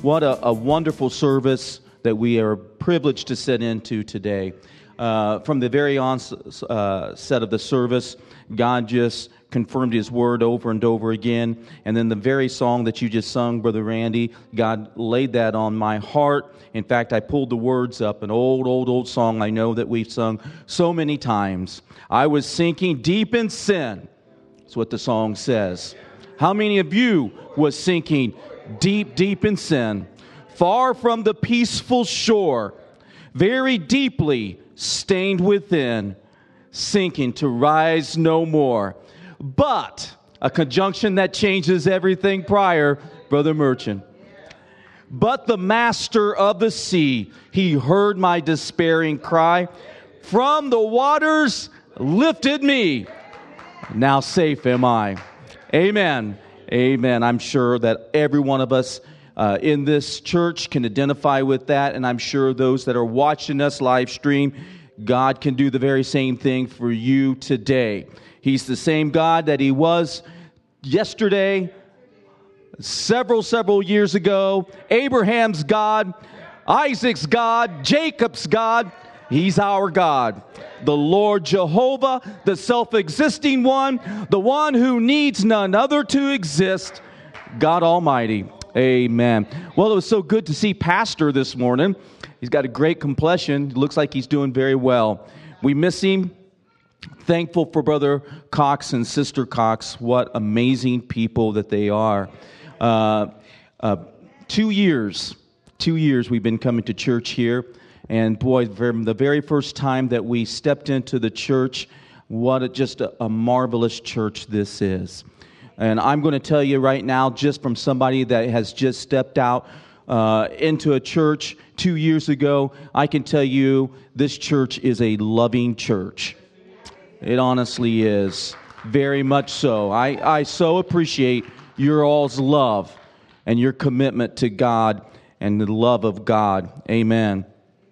What a wonderful service that we are privileged to sit into today. From the very onset of the service, God just confirmed His word over and over again. And then the very song that you just sung, Brother Randy, God laid that on my heart. In fact, I pulled the words up, an old song I know that we've sung so many times. I was sinking deep in sin. That's what the song says. How many of you was sinking deep in sin, far from the peaceful shore, very deeply stained within, sinking to rise no more? But a conjunction that changes everything prior, Brother Merchant. But the master of the sea, He heard my despairing cry. From the waters lifted me. Now safe am I. Amen. Amen. I'm sure that every one of us in this church can identify with that, and I'm sure those that are watching us live stream, God can do the very same thing for you today. He's the same God that He was yesterday, several years ago. Abraham's God, Isaac's God, Jacob's God. He's our God, the Lord Jehovah, the self-existing one, the one who needs none other to exist, God Almighty. Amen. Well, it was so good to see Pastor this morning. He's got a great complexion. It looks like he's doing very well. We miss him. Thankful for Brother Cox and Sister Cox. What amazing people that they are. 2 years we've been coming to church here. And boy, from the very first time that we stepped into the church, just a marvelous church this is. And I'm going to tell you right now, just from somebody that has just stepped out into a church 2 years ago, I can tell you this church is a loving church. It honestly is, very much so. I so appreciate your all's love and your commitment to God and the love of God. Amen.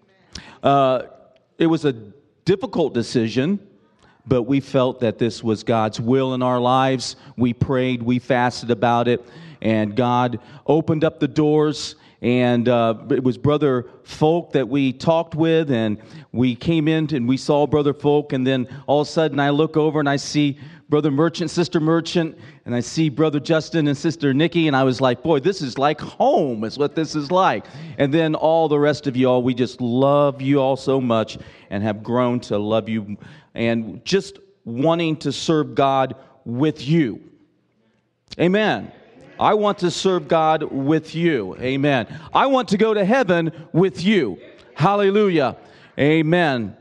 It was a difficult decision, but we felt that this was God's will in our lives. We prayed, we fasted about it, and God opened up the doors. And it was Brother Folk that we talked with, and we came in and we saw Brother Folk, and then all of a sudden I look over and I see Brother Merchant, Sister Merchant, and I see Brother Justin and Sister Nikki, and I was like, boy, this is like home, is what this is like. And then all the rest of you all, we just love you all so much and have grown to love you and just wanting to serve God with you. Amen. I want to serve God with you. Amen. I want to go to heaven with you. Hallelujah. Amen.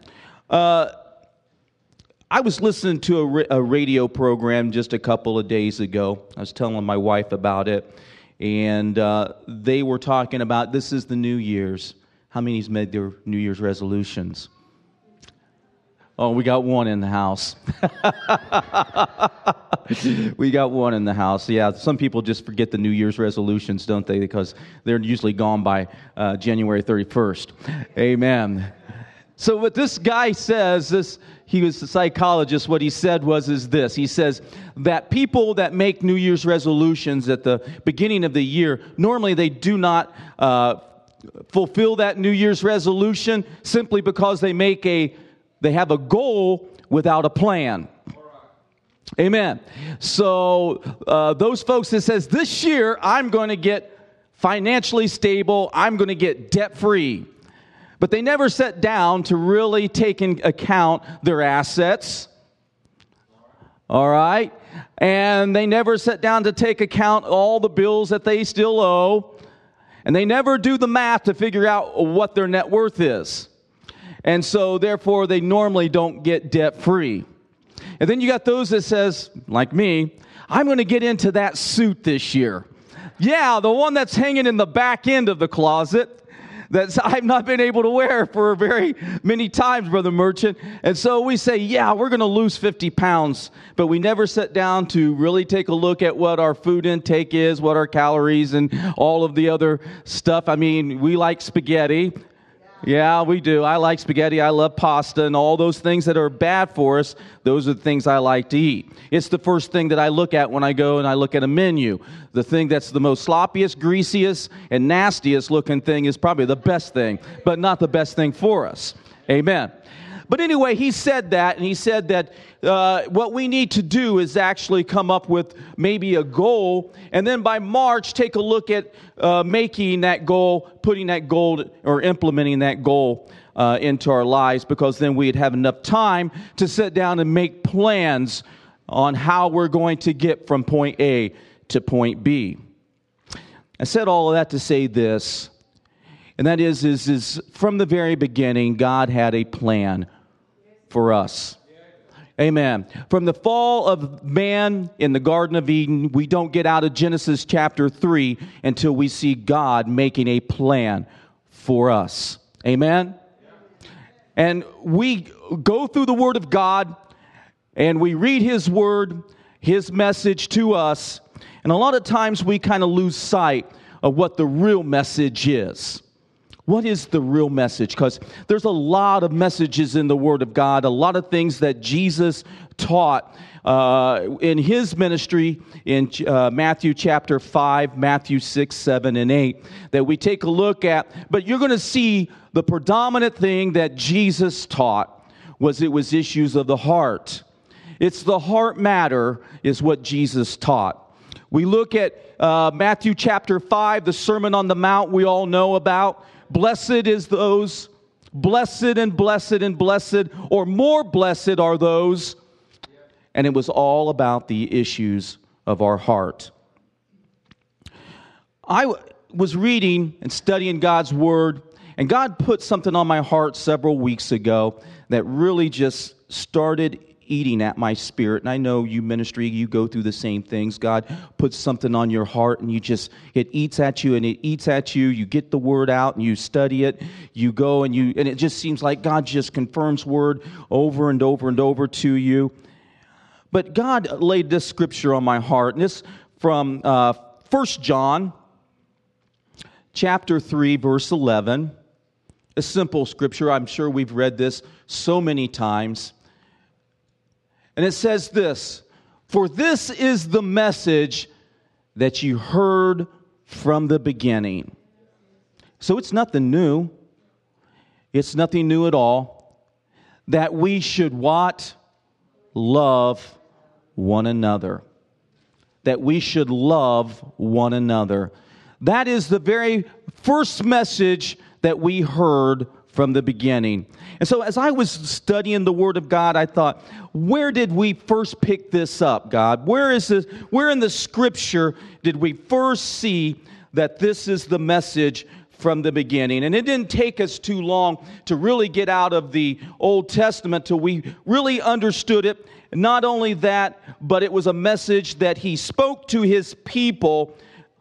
I was listening to a radio program just a couple of days ago. I was telling my wife about it. And they were talking about, this is the New Year's. How many's made their New Year's resolutions? Oh, we got one in the house. We got one in the house. Yeah, some people just forget the New Year's resolutions, don't they? Because they're usually gone by January 31st. Amen. So what this guy says, he was a psychologist, what he said is this. He says that people that make New Year's resolutions at the beginning of the year, normally they do not fulfill that New Year's resolution simply because they have a goal without a plan. Amen. So those folks that says, this year I'm going to get financially stable, I'm going to get debt-free. But they never sat down to really take into account their assets. All right? And they never sat down to take account all the bills that they still owe. And they never do the math to figure out what their net worth is. And so, therefore, they normally don't get debt-free. And then you got those that says, like me, I'm going to get into that suit this year. Yeah, the one that's hanging in the back end of the closet that I've not been able to wear for very many times, Brother Merchant. And so we say, yeah, we're going to lose 50 pounds. But we never sit down to really take a look at what our food intake is, what our calories and all of the other stuff. I mean, we like spaghetti. Yeah, we do. I like spaghetti. I love pasta, and all those things that are bad for us, those are the things I like to eat. It's the first thing that I look at when I go and I look at a menu. The thing that's the most sloppiest, greasiest, and nastiest looking thing is probably the best thing, but not the best thing for us. Amen. But anyway, he said that, and he said that what we need to do is actually come up with maybe a goal, and then by March, take a look at making that goal, putting that goal, or implementing that goal into our lives, because then we'd have enough time to sit down and make plans on how we're going to get from point A to point B. I said all of that to say this, and that is from the very beginning, God had a plan for us. Amen. From the fall of man in the Garden of Eden, we don't get out of Genesis chapter 3 until we see God making a plan for us. Amen. And we go through the Word of God, and we read His Word, His message to us, and a lot of times we kind of lose sight of what the real message is. What is the real message? Because there's a lot of messages in the Word of God, a lot of things that Jesus taught in His ministry in Matthew chapter 5, Matthew 6, 7, and 8 that we take a look at. But you're going to see the predominant thing that Jesus taught was issues of the heart. It's the heart matter is what Jesus taught. We look at Matthew chapter 5, the Sermon on the Mount we all know about. Blessed is those, blessed and blessed and blessed, or more blessed are those. And it was all about the issues of our heart. I was reading and studying God's Word, and God put something on my heart several weeks ago that really just started eating at my spirit. And I know you ministry, you go through the same things. God puts something on your heart, and it eats at you and it eats at you. You get the Word out and you study it. You go and it just seems like God just confirms Word over and over and over to you. But God laid this scripture on my heart, and this from 1 John chapter 3, verse 11. A simple scripture. I'm sure we've read this so many times. And it says this, "For this is the message that you heard from the beginning." So it's nothing new. It's nothing new at all. That we should what? Love one another. That we should love one another. That is the very first message that we heard from the beginning. And so as I was studying the Word of God, I thought, where did we first pick this up, God? Where in the Scripture did we first see that this is the message from the beginning? And it didn't take us too long to really get out of the Old Testament till we really understood it. Not only that, but it was a message that He spoke to His people,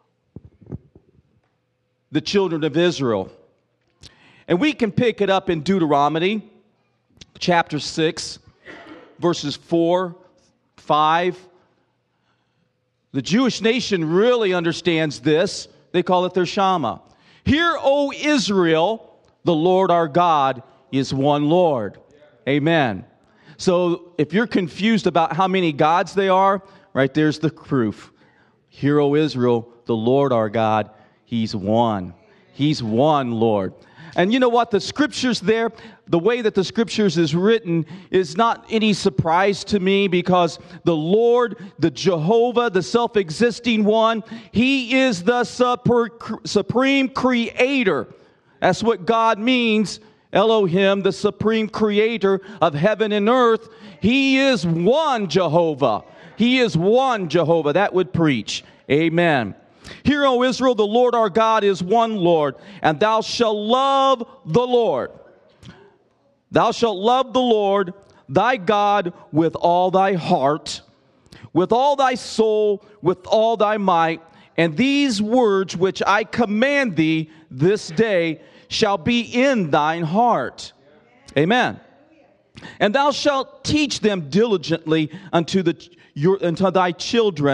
the children of Israel. And we can pick it up in Deuteronomy chapter 6, verses 4, 5. The Jewish nation really understands this. They call it their Shema. "Hear, O Israel, the Lord our God is one Lord." Amen. So if you're confused about how many gods they are, right there's the proof. "Hear, O Israel, the Lord our God, He's one. He's one Lord." And you know what? The Scriptures there, the way that the Scriptures is written is not any surprise to me, because the Lord, the Jehovah, the self-existing one, He is the supreme creator. That's what God means. Elohim, the supreme creator of heaven and earth. He is one Jehovah. He is one Jehovah. That would preach. Amen. "Hear, O Israel, the Lord our God is one Lord, and thou shalt love the Lord. Thou shalt love the Lord thy God with all thy heart, with all thy soul, with all thy might. And these words which I command thee this day shall be in thine heart." Amen. "And thou shalt teach them diligently unto thy children,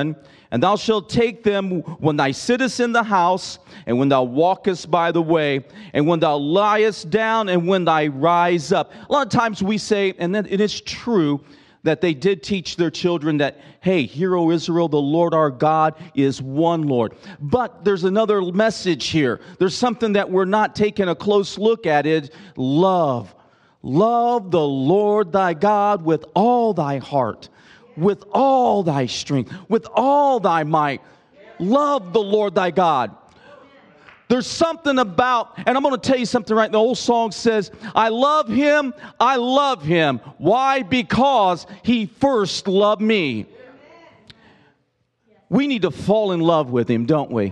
And thou shalt take them when thou sittest in the house, and when thou walkest by the way, and when thou liest down, and when thou rise up. A lot of times we say, and it is true, that they did teach their children that, hey, hear, O Israel, the Lord our God is one Lord. But there's another message here. There's something that we're not taking a close look at. It love. Love the Lord thy God with all thy heart, with all thy strength, with all thy might. Love the Lord thy God. There's something about, and I'm going to tell you something right. The old song says, I love him. Why? Because he first loved me. We need to fall in love with him, don't we?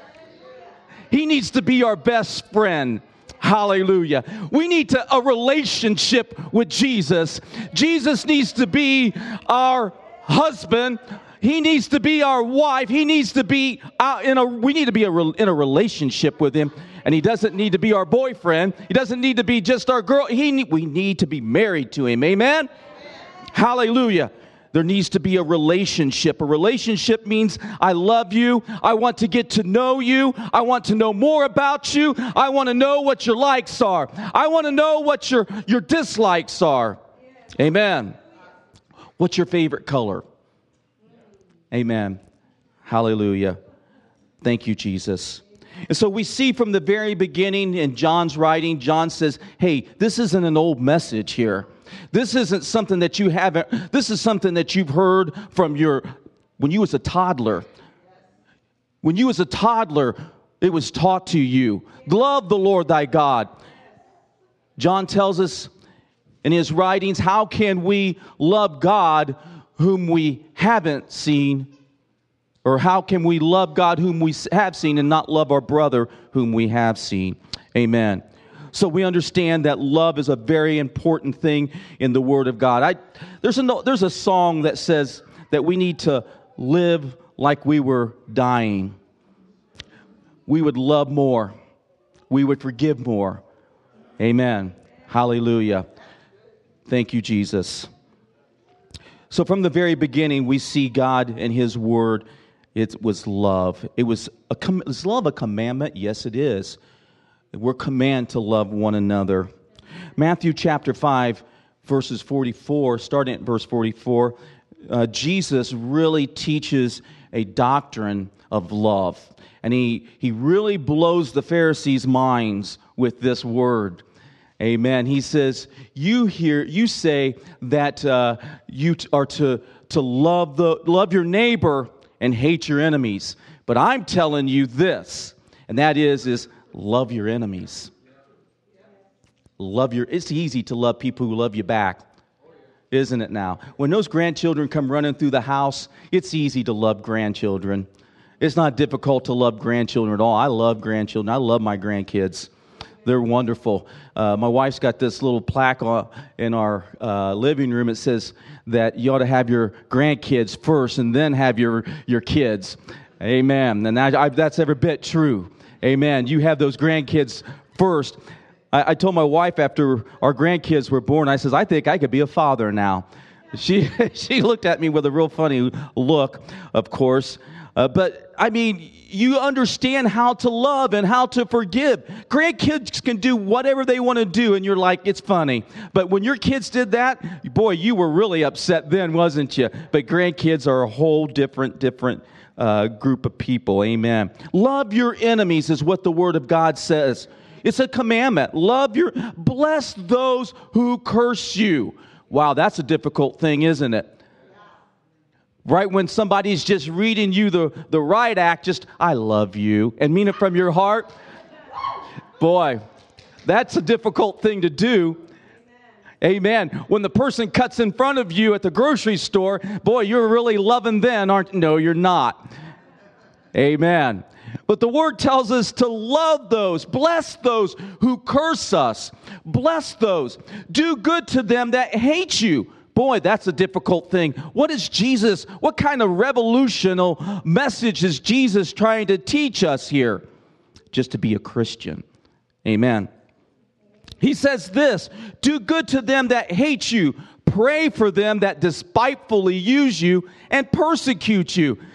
He needs to be our best friend. Hallelujah. We need a relationship with Jesus. Jesus needs to be our husband. He needs to be our wife. He needs to be we need to be in a relationship with him. And he doesn't need to be our boyfriend. He doesn't need to be just our girl. We need to be married to him. Amen? Hallelujah. There needs to be a relationship. A relationship means I love you. I want to get to know you. I want to know more about you. I want to know what your likes are. I want to know what your dislikes are. Amen. What's your favorite color? Amen. Hallelujah. Thank you, Jesus. And so we see from the very beginning in John's writing, John says, hey, this isn't an old message here. This isn't something that you haven't, this is something that you've heard from when you was a toddler. When you was a toddler, it was taught to you. Love the Lord thy God. John tells us in his writings, how can we love God whom we haven't seen? Or how can we love God whom we have seen and not love our brother whom we have seen? Amen. So we understand that love is a very important thing in the Word of God. There's a song that says that we need to live like we were dying. We would love more. We would forgive more. Amen. Hallelujah. Thank you, Jesus. So from the very beginning, we see God and his Word. It was love. Is love a commandment? Yes, it is. We're commanded to love one another. Matthew chapter 5, verses 44, starting at verse 44, Jesus really teaches a doctrine of love. And he really blows the Pharisees' minds with this word. Amen. He says, you say that you are to love your neighbor and hate your enemies. But I'm telling you this, and that is love your enemies. It's easy to love people who love you back, isn't it now? When those grandchildren come running through the house, it's easy to love grandchildren. It's not difficult to love grandchildren at all. I love grandchildren. I love my grandkids. They're wonderful. My wife's got this little plaque in our living room. It says that you ought to have your grandkids first and then have your kids. Amen. And that's every bit true. Amen. You have those grandkids first. I told my wife after our grandkids were born, I says, I think I could be a father now. She looked at me with a real funny look, of course. But, I mean, you understand how to love and how to forgive. Grandkids can do whatever they want to do, and you're like, it's funny. But when your kids did that, boy, you were really upset then, wasn't you? But grandkids are a whole different group of people. Amen. Love your enemies is what the Word of God says. It's a commandment. Bless those who curse you. Wow, that's a difficult thing, isn't it? Right when somebody's just reading you the right act, just, I love you, and mean it from your heart. Boy, that's a difficult thing to do. Amen. When the person cuts in front of you at the grocery store, boy, you're really loving them, aren't you? No, you're not. Amen. But the Word tells us to love those, bless those who curse us, bless those, do good to them that hate you. Boy, that's a difficult thing. What kind of revolutionary message is Jesus trying to teach us here? Just to be a Christian. Amen. He says this, do good to them that hate you. Pray for them that despitefully use you and persecute you.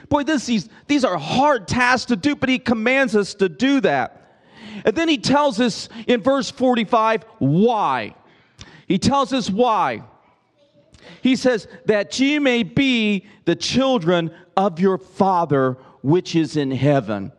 Boy, these are hard tasks to do, but he commands us to do that. And then he tells us in verse 45 why. He tells us why. He says, that ye may be the children of your Father which is in heaven.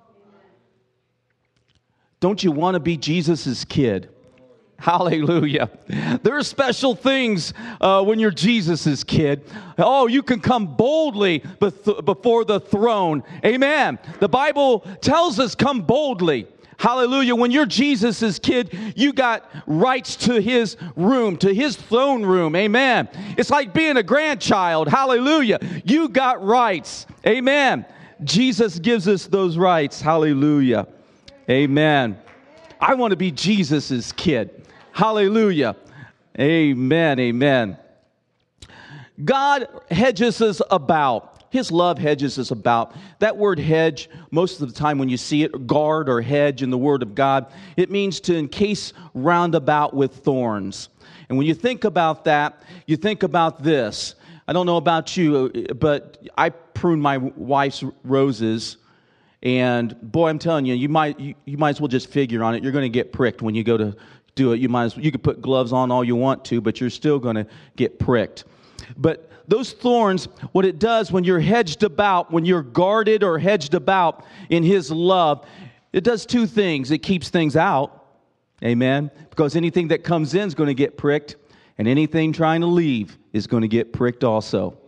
Don't you want to be Jesus' kid? Hallelujah. There are special things when you're Jesus' kid. Oh, you can come boldly before the throne. Amen. The Bible tells us come boldly. Hallelujah. When you're Jesus' kid, you got rights to his room, to his throne room. Amen. It's like being a grandchild. Hallelujah. You got rights. Amen. Jesus gives us those rights. Hallelujah. Amen. I want to be Jesus' kid. Hallelujah. Amen. Amen. God hedges us about. His love hedges us about. That word hedge, most of the time when you see it, guard or hedge in the Word of God, it means to encase round about with thorns. And when you think about that, you think about this. I don't know about you, but I prune my wife's roses. And boy, I'm telling you, you might as well just figure on it. You're going to get pricked when you go to do it. You could put gloves on all you want to, but you're still going to get pricked. But those thorns, what it does when you're hedged about, when you're guarded or hedged about in His love, it does two things. It keeps things out. Amen. Because anything that comes in is going to get pricked, and anything trying to leave is going to get pricked also.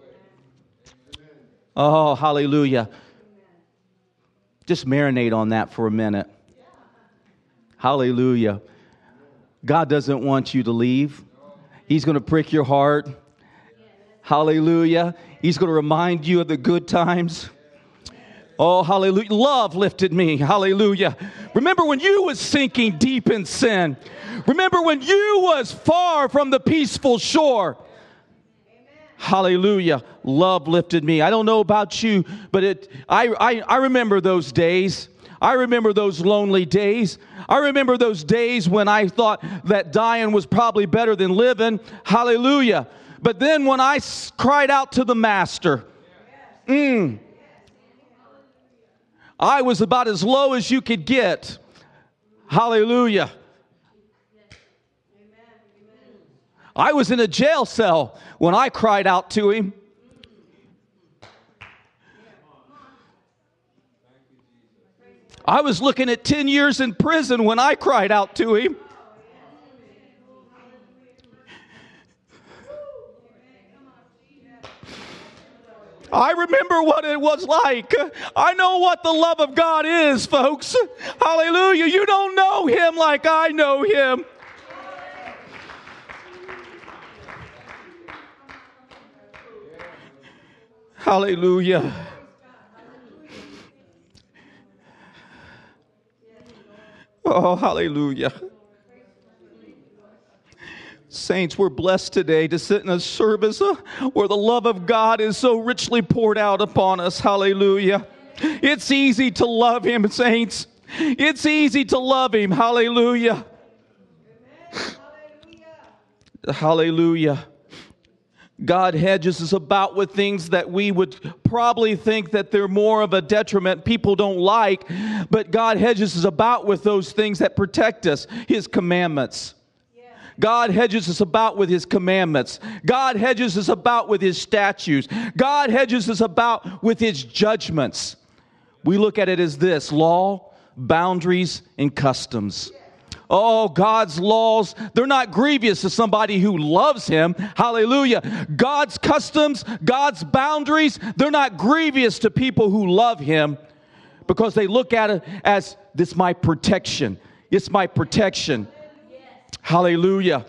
Oh, hallelujah. Just marinate on that for a minute. Hallelujah. God doesn't want you to leave. He's going to prick your heart. Hallelujah. He's going to remind you of the good times. Oh, hallelujah. Love lifted me. Hallelujah. Remember when you was sinking deep in sin. Remember when you was far from the peaceful shore. Hallelujah. Love lifted me. I don't know about you, but I remember those days. I remember those lonely days. I remember those days when I thought that dying was probably better than living. Hallelujah. But then when I cried out to the Master, I was about as low as you could get. Hallelujah. I was in a jail cell when I cried out to Him. I was looking at 10 years in prison when I cried out to Him. I remember what it was like. I know what the love of God is, folks. Hallelujah. You don't know Him like I know Him. Hallelujah. Oh, hallelujah. Saints, we're blessed today to sit in a service where the love of God is so richly poured out upon us. Hallelujah. It's easy to love Him, saints. It's easy to love Him. Hallelujah. Hallelujah. God hedges us about with things that we would probably think that they're more of a detriment, people don't like, but God hedges us about with those things that protect us, His commandments. God hedges us about with His commandments. God hedges us about with His statutes. God hedges us about with His judgments. We look at it as this: law, boundaries, and customs. Oh, God's laws, they're not grievous to somebody who loves Him. Hallelujah. God's customs, God's boundaries, they're not grievous to people who love Him because they look at it as, this is my protection. It's my protection. Hallelujah.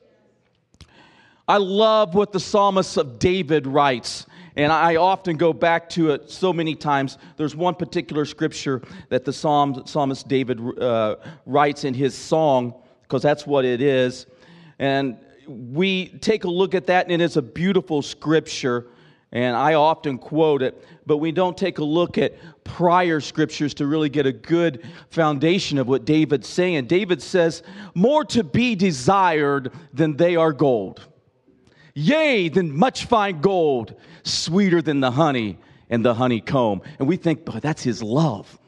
I love what the psalmist of David writes. And I often go back to it so many times. There's one particular scripture that the psalmist David writes in his song, because that's what it is. And we take a look at that, and it's a beautiful scripture. And I often quote it, but we don't take a look at prior scriptures to really get a good foundation of what David's saying. David says, more to be desired than they are gold. Yea, than much fine gold, sweeter than the honey and the honeycomb. And we think, boy, that's his love.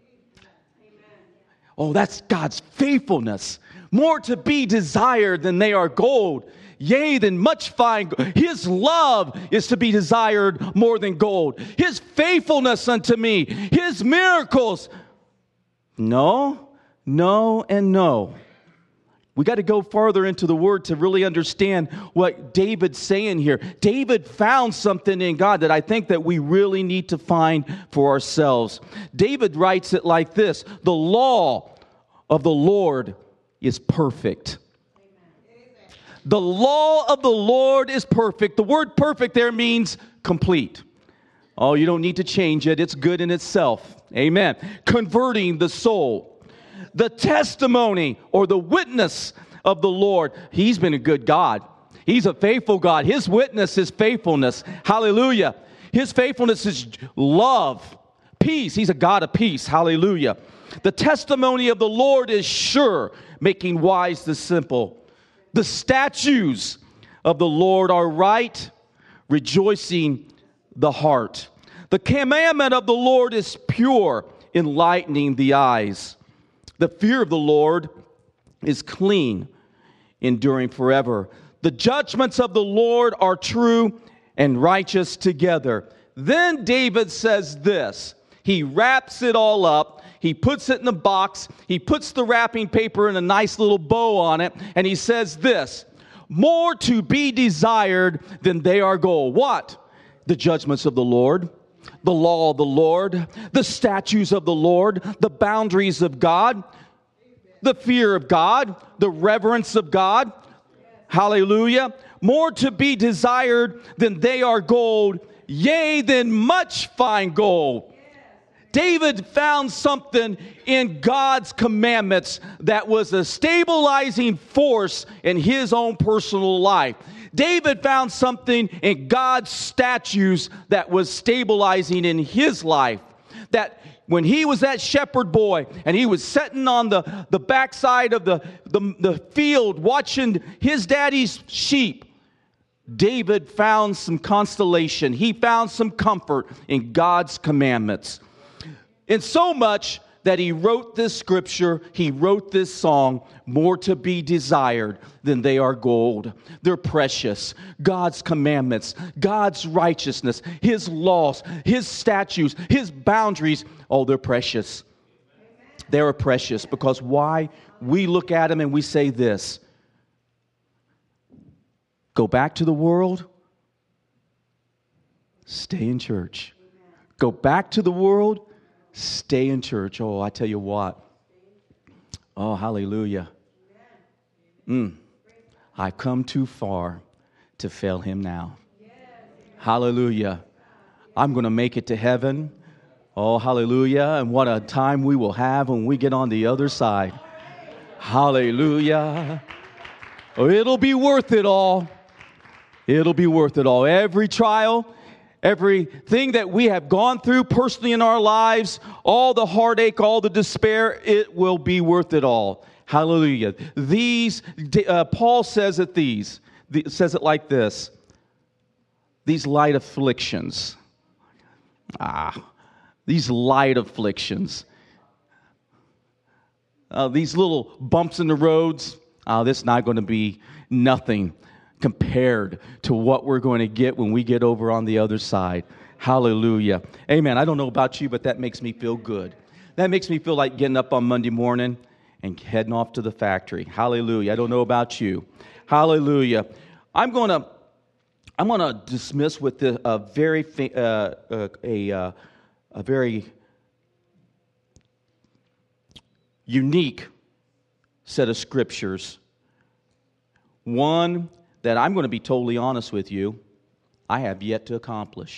Oh, that's God's faithfulness. More to be desired than they are gold. Yea, than much fine gold. His love is to be desired more than gold. His faithfulness unto me. His miracles. No, no, and no. We got to go farther into the Word to really understand what David's saying here. David found something in God that I think that we really need to find for ourselves. David writes it like this: the law of the Lord is perfect. The law of the Lord is perfect. The word perfect there means complete. Oh, you don't need to change it. It's good in itself. Amen. Converting the soul. The testimony or the witness of the Lord. He's been a good God. He's a faithful God. His witness is faithfulness. Hallelujah. His faithfulness is love, peace. He's a God of peace. Hallelujah. The testimony of the Lord is sure, making wise the simple. The statutes of the Lord are right, rejoicing the heart. The commandment of the Lord is pure, enlightening the eyes. The fear of the Lord is clean, enduring forever. The judgments of the Lord are true and righteous together. Then David says this. He wraps it all up. He puts it in a box. He puts the wrapping paper in a nice little bow on it. And he says this: more to be desired than they are gold. What? The judgments of the Lord. The law of the Lord, the statutes of the Lord, the boundaries of God, the fear of God, the reverence of God. Hallelujah. More to be desired than they are gold, yea, than much fine gold. David found something in God's commandments that was a stabilizing force in his own personal life. David found something in God's statutes that was stabilizing in his life. That when he was that shepherd boy and he was sitting on the backside of the field watching his daddy's sheep, David found some consolation. He found some comfort in God's commandments. And so much that he wrote this scripture, he wrote this song, more to be desired than they are gold. They're precious. God's commandments, God's righteousness, his laws, his statutes, his boundaries, oh, they're precious. They're precious because why? We look at them and we say this: go back to the world, stay in church. Go back to the world, stay in church. Oh, I tell you what. Oh, hallelujah. I've come too far to fail him now. Hallelujah. I'm going to make it to heaven. Oh, hallelujah. And what a time we will have when we get on the other side. Hallelujah. Oh, it'll be worth it all. It'll be worth it all. Every trial, everything that we have gone through personally in our lives, all the heartache, all the despair, it will be worth it all. Hallelujah. Paul says it like this: these light afflictions. These light afflictions. These little bumps in the roads. This is not going to be nothing compared to what we're going to get when we get over on the other side. Hallelujah. Amen. I don't know about you, but that makes me feel good. That makes me feel like getting up on Monday morning and heading off to the factory. Hallelujah. I don't know about you. Hallelujah. I'm going to dismiss with a very unique set of scriptures. One that I'm going to be totally honest with you, I have yet to accomplish.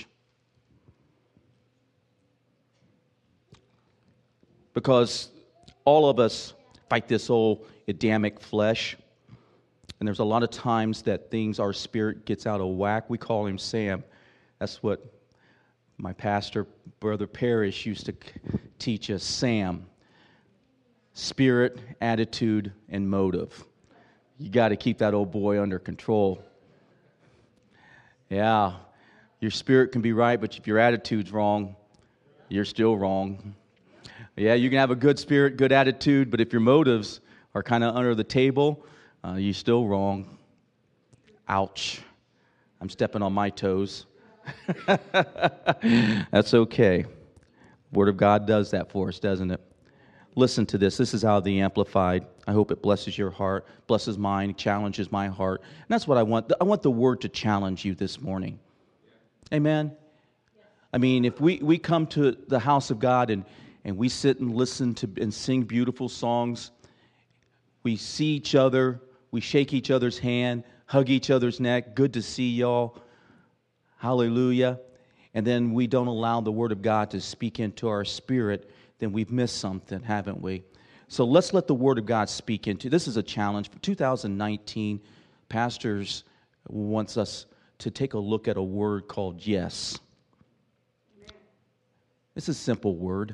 Because all of us fight this old Adamic flesh. And there's a lot of times that our spirit gets out of whack. We call him Sam. That's what my pastor, Brother Parrish, used to teach us, Sam. Spirit, attitude, and motive. You got to keep that old boy under control. Yeah. Your spirit can be right, but if your attitude's wrong, you're still wrong. Yeah, you can have a good spirit, good attitude, but if your motives are kind of under the table, you're still wrong. Ouch. I'm stepping on my toes. That's okay. Word of God does that for us, doesn't it? Listen to this. This is how the Amplified. I hope it blesses your heart, blesses mine, challenges my heart. And that's what I want. I want the Word to challenge you this morning. Amen? I mean, if we come to the house of God and we sit and listen to and sing beautiful songs, we see each other, we shake each other's hand, hug each other's neck, good to see y'all, hallelujah, and then we don't allow the Word of God to speak into our spirit, then we've missed something, haven't we? So let's let the Word of God speak into. This is a challenge for 2019. Pastors wants us to take a look at a word called yes. It's a simple word.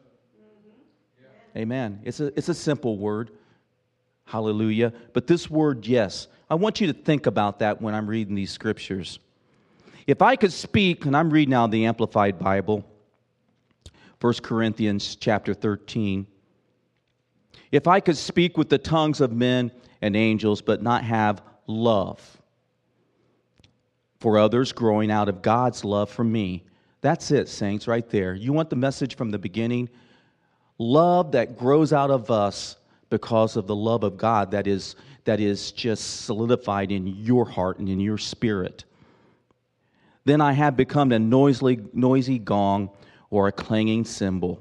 Amen. It's a simple word. Hallelujah. But this word yes, I want you to think about that when I'm reading these scriptures. If I could speak, and I'm reading now the Amplified Bible, 1 Corinthians chapter 13. If I could speak with the tongues of men and angels, but not have love for others growing out of God's love for me. That's it, saints, right there. You want the message from the beginning? Love that grows out of us because of the love of God that is just solidified in your heart and in your spirit. Then I have become a noisy gong or a clanging cymbal.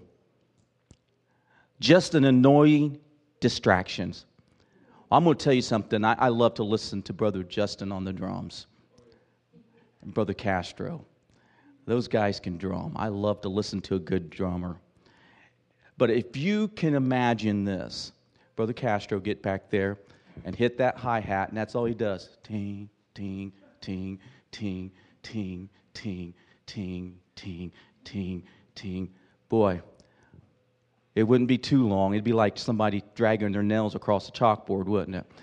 Just an annoying distractions. I'm going to tell you something. I love to listen to Brother Justin on the drums. And Brother Castro. Those guys can drum. I love to listen to a good drummer. But if you can imagine this, Brother Castro get back there and hit that hi-hat, and that's all he does. Ting, ting, ting, ting, ting, ting, ting, ting, ting, ting. Boy, it wouldn't be too long. It'd be like somebody dragging their nails across the chalkboard, wouldn't it?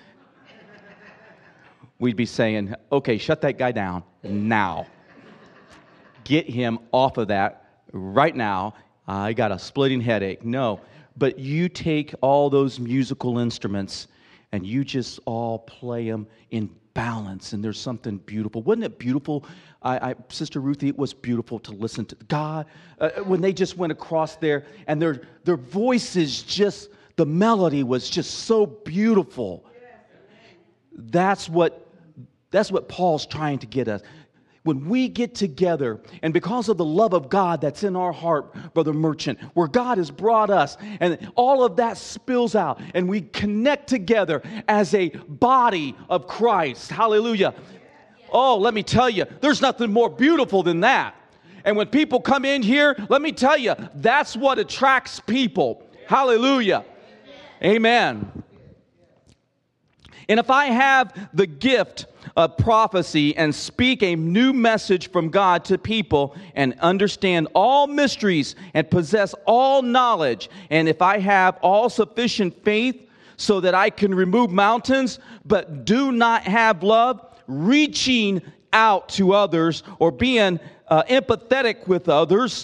We'd be saying, okay, shut that guy down now. Get him off of that right now. I got a splitting headache. No, but you take all those musical instruments and you just all play them in balance, and there's something beautiful. Wasn't it beautiful? Sister Ruthie, it was beautiful to listen to God when they just went across there, and their voices just, the melody was just so beautiful. That's what Paul's trying to get us. When we get together, and because of the love of God that's in our heart, Brother Merchant, where God has brought us, and all of that spills out, and we connect together as a body of Christ. Hallelujah. Oh, let me tell you, there's nothing more beautiful than that. And when people come in here, let me tell you, that's what attracts people. Hallelujah. Amen. And if I have the gift of prophecy and speak a new message from God to people and understand all mysteries and possess all knowledge, and if I have all sufficient faith so that I can remove mountains, but do not have love, reaching out to others or being empathetic with others,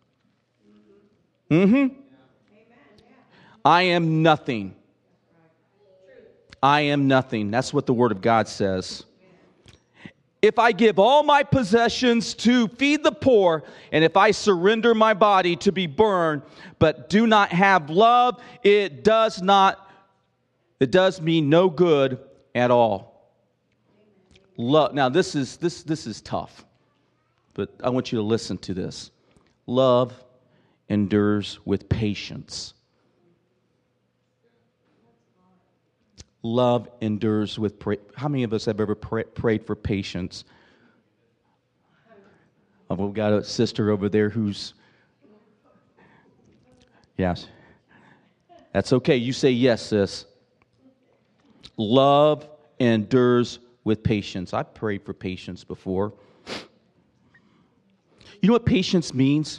I am nothing. I am nothing. That's what the Word of God says. If I give all my possessions to feed the poor, and if I surrender my body to be burned, but do not have love, it does me no good at all. Love. Now this is tough, but I want you to listen to this. Love endures with patience. Love endures with how many of us have ever prayed for patience? Oh, we've got a sister over there who's... Yes. That's okay. You say yes, sis. Love endures with patience. I've prayed for patience before. You know what patience means?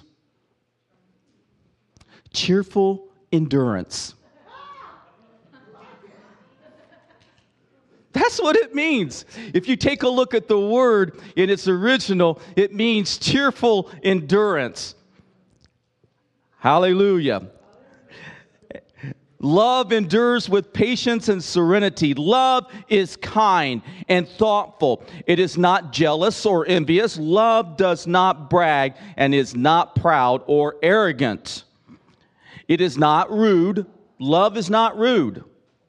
Cheerful endurance. That's what it means. If you take a look at the word in its original, it means cheerful endurance. Hallelujah. Love endures with patience and serenity. Love is kind and thoughtful. It is not jealous or envious. Love does not brag and is not proud or arrogant. It is not rude. Love is not rude.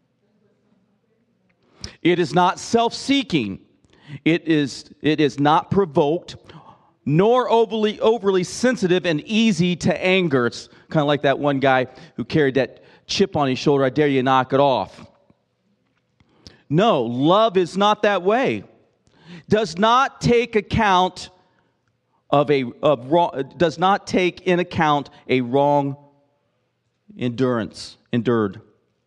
It is not self-seeking. It is not provoked, nor overly sensitive and easy to anger. It's kind of like that one guy who carried that chip on his shoulder. I dare you knock it off. No, love is not that way. Does not take account does not take in account a wrong endured.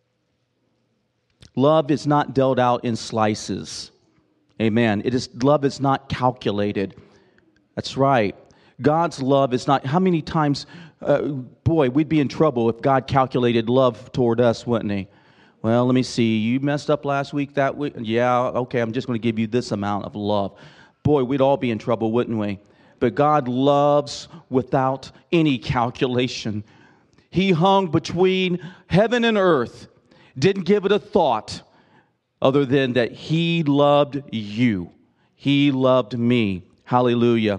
Love is not dealt out in slices. Amen. Love is not calculated. That's right. God's love is not. How many times, we'd be in trouble if God calculated love toward us, wouldn't He? Well, let me see. You messed up last week, that week? Yeah, okay, I'm just going to give you this amount of love. Boy, we'd all be in trouble, wouldn't we? But God loves without any calculation. He hung between heaven and earth, didn't give it a thought other than that He loved you. He loved me. Hallelujah.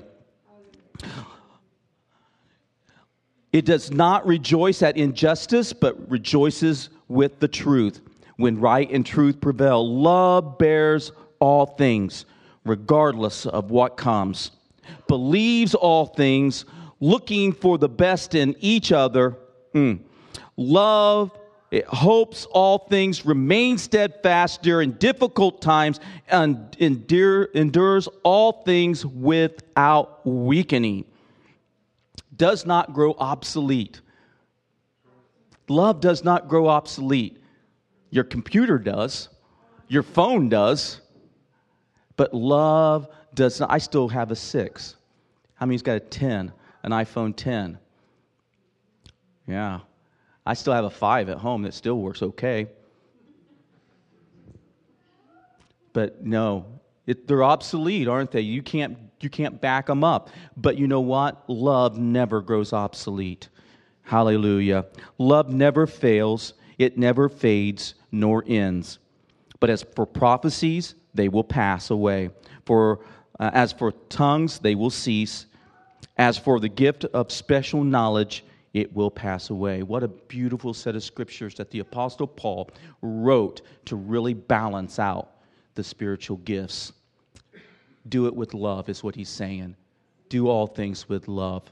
It does not rejoice at injustice, but rejoices with the truth. When right and truth prevail, love bears all things, regardless of what comes. Believes all things, looking for the best in each other. Love, it hopes all things, remains steadfast during difficult times, and endures all things without weakening. Does not grow obsolete. Love does not grow obsolete. Your computer does. Your phone does. But love does not. I still have a 6. How many's got a 10? An iPhone 10? Yeah. I still have a 5 at home that still works okay. But no, they're obsolete, aren't they? You can't back them up. But you know what? Love never grows obsolete. Hallelujah. Love never fails. It never fades nor ends. But as for prophecies, they will pass away. As for tongues, they will cease. As for the gift of special knowledge, it will pass away. What a beautiful set of scriptures that the Apostle Paul wrote to really balance out the spiritual gifts. Do it with love is what he's saying. Do all things with love.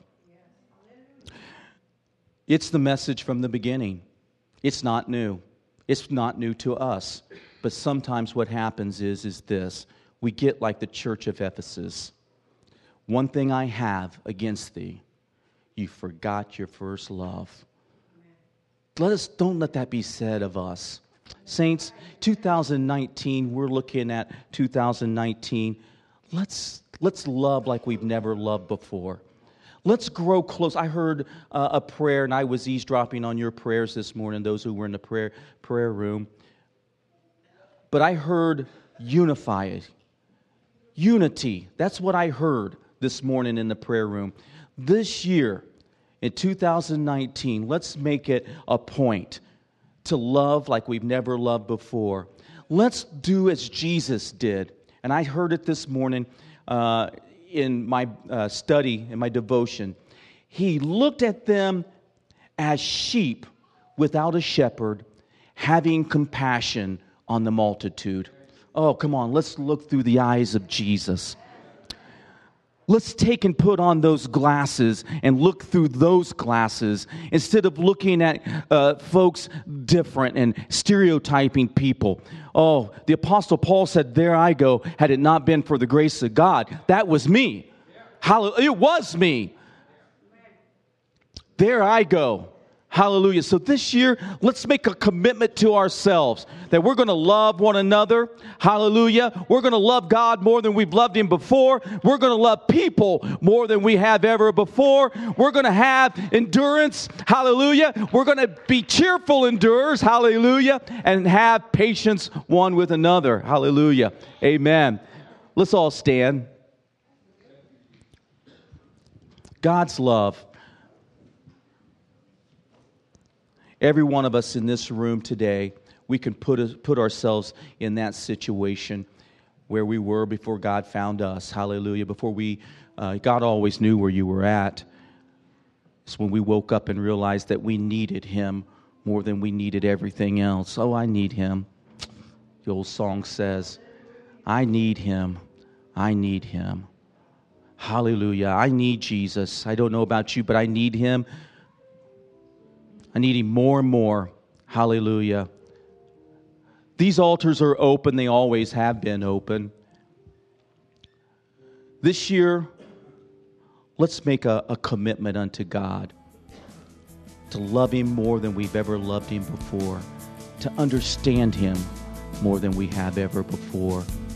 It's the message from the beginning. It's not new. It's not new to us. But sometimes what happens is this. We get like the church of Ephesus. One thing I have against thee, you forgot your first love. Don't let that be said of us. Saints, 2019, we're looking at 2019. Let's love like we've never loved before. Let's grow close. I heard a prayer, and I was eavesdropping on your prayers this morning, those who were in the prayer room. But I heard unify. Unity. That's what I heard this morning in the prayer room. This year, in 2019, let's make it a point to love like we've never loved before. Let's do as Jesus did. And I heard it this morning in my study, in my devotion. He looked at them as sheep without a shepherd, having compassion on the multitude. Oh, come on, let's look through the eyes of Jesus. Let's take and put on those glasses and look through those glasses instead of looking at folks different and stereotyping people. Oh, the Apostle Paul said, there I go, had it not been for the grace of God. That was me. Hallelujah. It was me. There I go. Hallelujah. So this year, let's make a commitment to ourselves that we're going to love one another. Hallelujah. We're going to love God more than we've loved Him before. We're going to love people more than we have ever before. We're going to have endurance. Hallelujah. We're going to be cheerful endurers. Hallelujah. And have patience one with another. Hallelujah. Amen. Let's all stand. God's love. Every one of us in this room today, we can put ourselves in that situation where we were before God found us. Hallelujah. Before God always knew where you were at. It's when we woke up and realized that we needed Him more than we needed everything else. Oh, I need Him. The old song says, I need Him. I need Him. Hallelujah. I need Jesus. I don't know about you, but I need Him. I need Him more and more. Hallelujah. These altars are open. They always have been open. This year, let's make a commitment unto God to love Him more than we've ever loved Him before, to understand Him more than we have ever before.